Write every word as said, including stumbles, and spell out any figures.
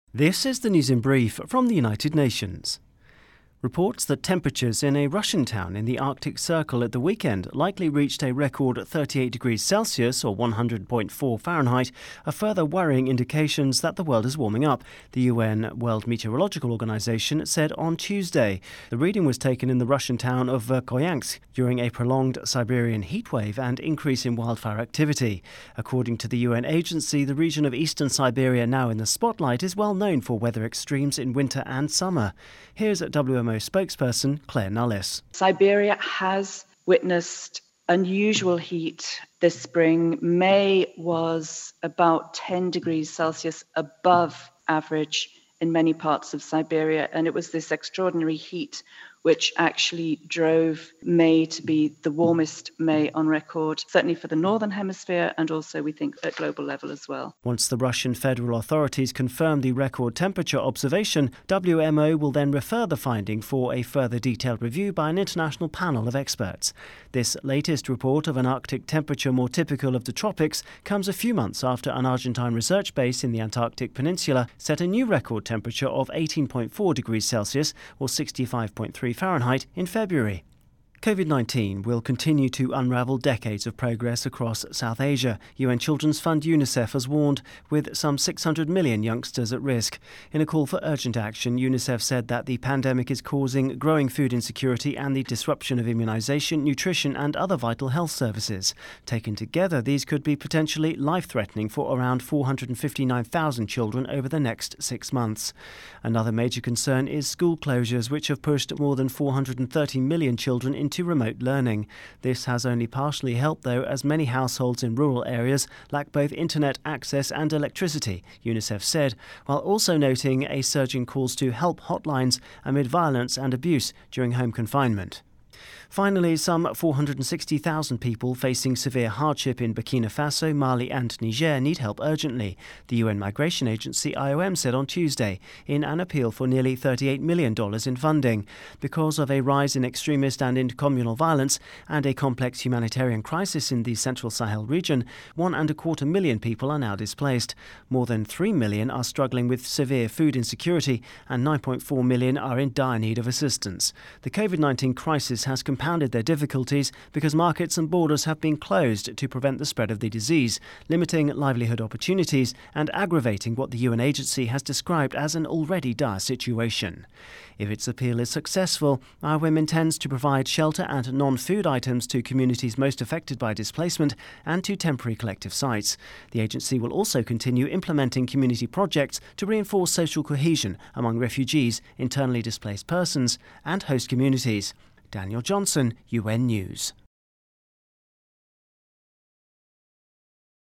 This is the news in brief from the United Nations. Reports that temperatures in a Russian town in the Arctic Circle at the weekend likely reached a record thirty-eight degrees Celsius or one hundred point four Fahrenheit are further worrying indications that the world is warming up, the U N World Meteorological Organization said on Tuesday. The reading was taken in the Russian town of Verkhoyansk during a prolonged Siberian heatwave and increase in wildfire activity. According to the U N agency, the region of eastern Siberia now in the spotlight is well known for weather extremes in winter and summer. Here's W M O spokesperson Claire Nullis. Siberia has witnessed unusual heat this spring. May was about ten degrees Celsius above average in many parts of Siberia, and it was this extraordinary heat which actually drove May to be the warmest May on record, certainly for the Northern Hemisphere and also, we think, at global level as well. Once the Russian federal authorities confirm the record temperature observation, W M O will then refer the finding for a further detailed review by an international panel of experts. This latest report of an Arctic temperature more typical of the tropics comes a few months after an Argentine research base in the Antarctic Peninsula set a new record temperature of eighteen point four degrees Celsius or sixty-five point three Fahrenheit in February. COVID nineteen will continue to unravel decades of progress across South Asia. U N Children's Fund UNICEF has warned, with some six hundred million youngsters at risk. In a call for urgent action, UNICEF said that the pandemic is causing growing food insecurity and the disruption of immunization, nutrition and other vital health services. Taken together, these could be potentially life-threatening for around four hundred fifty-nine thousand children over the next six months. Another major concern is school closures, which have pushed more than four hundred thirty million children into to remote learning. This has only partially helped, though, as many households in rural areas lack both internet access and electricity, UNICEF said, while also noting a surge in calls to help hotlines amid violence and abuse during home confinement. Finally, some four hundred sixty thousand people facing severe hardship in Burkina Faso, Mali and Niger need help urgently, the U N Migration Agency I O M said on Tuesday in an appeal for nearly thirty-eight million dollars in funding. Because of a rise in extremist and intercommunal violence and a complex humanitarian crisis in the central Sahel region, one and a quarter million people are now displaced. More than three million are struggling with severe food insecurity and nine point four million are in dire need of assistance. The COVID nineteen crisis has compounded their difficulties because markets and borders have been closed to prevent the spread of the disease, limiting livelihood opportunities and aggravating what the U N agency has described as an already dire situation. If its appeal is successful, I O M intends to provide shelter and non-food items to communities most affected by displacement and to temporary collective sites. The agency will also continue implementing community projects to reinforce social cohesion among refugees, internally displaced persons and host communities. Daniel Johnson, U N News.